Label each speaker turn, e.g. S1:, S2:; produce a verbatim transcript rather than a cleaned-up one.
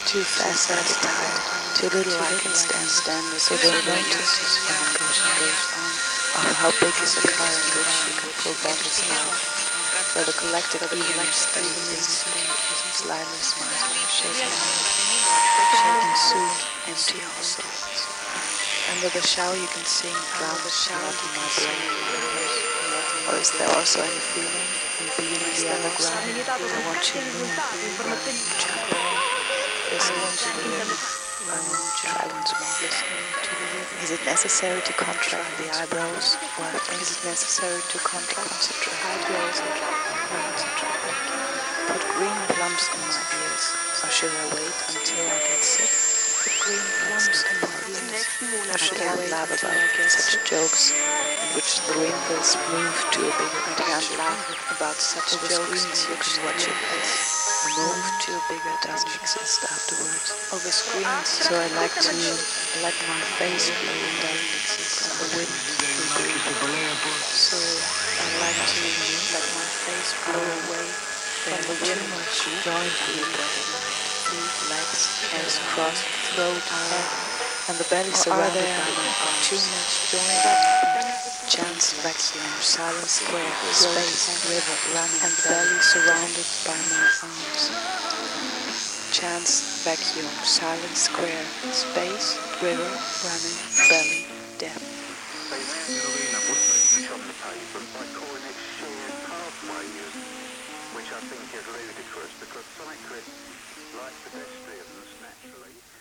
S1: Too fast I get tired, too little I can stand, stand so don't notice when emotion goes on. Of how big is the car in which you can pull back its now, where the collective evening state is slyly smiling, shaking, shaking soon, empty also. Under the shower you can sing, drown the shower in my brain. Or is there also any feeling in being in the underground? I want you to move, running, jumping, listening to the rhythm. Try once more, listening to the rhythm. Is it necessary to contract the eyebrows? What is it necessary to contract the eyebrows? Concentrate. Put green plums in my ears, or should I wait until I get sick? Put green plums in my ears. I can't laugh about such jokes in which the wrinkles move to a bigger. I can't laugh about such jokes in which what you face move to a bigger doesn't exist afterwards. Over screens, so I like to let my face blow away from the wind to breathe. So I like to let my face blow away from the wind. Too much joint feet, legs, hands crossed, throat, head, and the belly surrounded by my arms. Too much joint, chance, vacuum, silent square, space, river, running, and the belly surrounded by my arms. Chance, vacuum, silent square, space, river, running, belly, depth.
S2: Which I think is ludicrous because cyclists, like pedestrians, naturally